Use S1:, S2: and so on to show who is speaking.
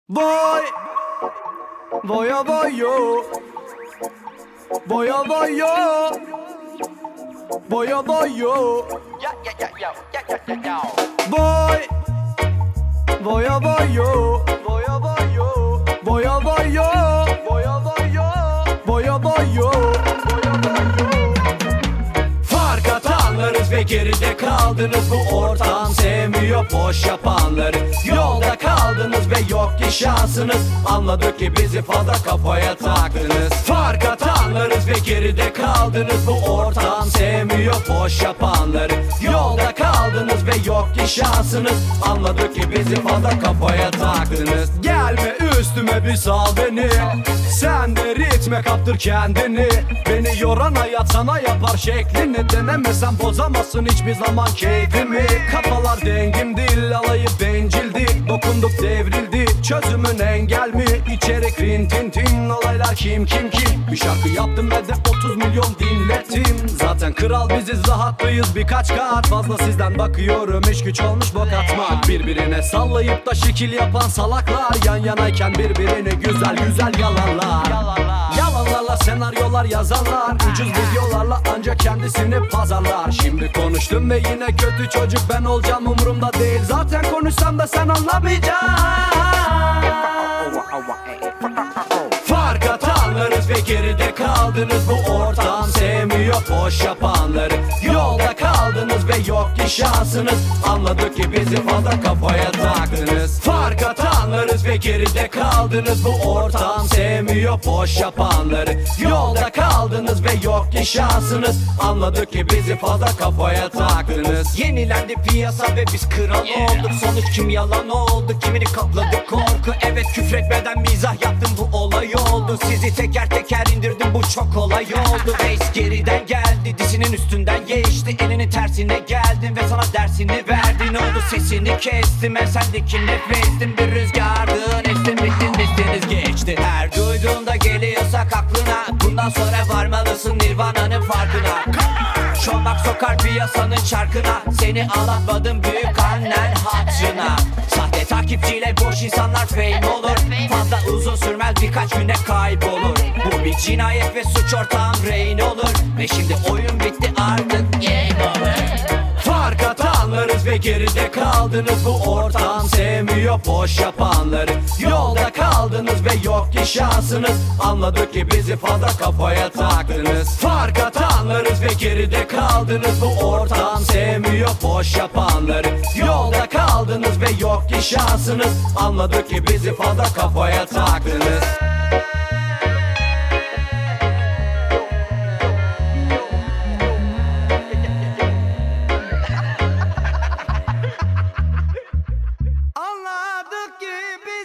S1: Voy, voy yo. Voy yo. Voy yo. Voy, voy yo. Voy yo. Voy yo. Fark atanlarız ve geride kaldınız. Bu ortam sevmiyor boş yapanları. Yolda kaldınız ve yok ki şansınız. Anladık ki bizi fazla kafaya taktınız. Fark atanlarız ve geride kaldınız. Bu ortam sevmiyor boş yapanları. Yolda kaldınız ve yok ki şansınız. Anladık ki bizi fazla kafaya taktınız. Gelme üstüme bir sal beni. Sen de ritme kaptır kendini. Beni yoran hayat sana yapar şeklini. Denemesen bozamazsın hiçbir zaman keyfimi. Kafalar dengim değil, alayı bencildi. Dokunduk devrildi, çözümün engel mi? İçerik rin tin tin, olaylar kim. Bir şarkı yaptım ve de 30 milyon dinlettim. Zaten kral biziz, rahatlıyız birkaç kat. Fazla sizden bakıyorum, iş güç olmuş bok atmak. Birbirine sallayıp da şekil yapan salaklar. Yan yanayken birbirini güzel yalanlar. Yalanlarla senaryolar yazanlar. Ucuz videolarla ancak kendisini pazarlar. Şimdi konuştum ve yine kötü çocuk ben olacağım, umurumda değil. Zaten konuşsam da sen anlamayacaksın. Fark atanlarız ve geride kaldınız. Bu ortam sevmiyor boş yapanları. Yolda kaldınız ve yok ki şansınız. Anladık ki bizi fazla kafaya taktınız. Fark atanlarız ve geride kaldınız. Bu ortam sevmiyor boş yapanları. Yolda kaldınız ve yok ki şansınız. Anladık ki bizi fazla kafaya taktınız.
S2: Yenilendi piyasa ve biz kral olduk. Sonuç kim yalan oldu, kimini kapladı korku. Evet, küfretmeden mizah yaptım, bu olay oldu. Sizi teker teker indirdim, bu çok kolay oldu. Reis geriden geldi, dizinin üstünden geçti. Elinin tersine geldin ve sana dersini verdi. Ne oldu, sesini kestim, ben sendeki nefestim. Bir rüzgardın, estin bittin, besteniz geçti. Her duyduğunda geliyorsak aklına, bundan sonra varmalısın Nirvana'nın farkına. Çomak sokar piyasanın çarkına. Seni ağlatmadım büyük annen hatırına. Sahte takipçiyle boş insanlar fame olur. Fazla uzun sürmez, birkaç güne kaybolur. Bu bir cinayet ve suç ortağım rehin olur. Ve şimdi oyun bitti, artık game over.
S1: Fark atanlarız ve geride kaldınız. Bu ortam sevmiyor boş yapanları. Yolda kaldınız ve yok ki şansınız. Anladık ki bizi fazla kafaya taktınız. Fark atanlarız ve geride kaldınız. Bu ortam sevmiyor boş yapanları. Yolda kaldınız ve yok ki şansınız. Anladık ki bizi fazla kafaya taktınız. Anladık ki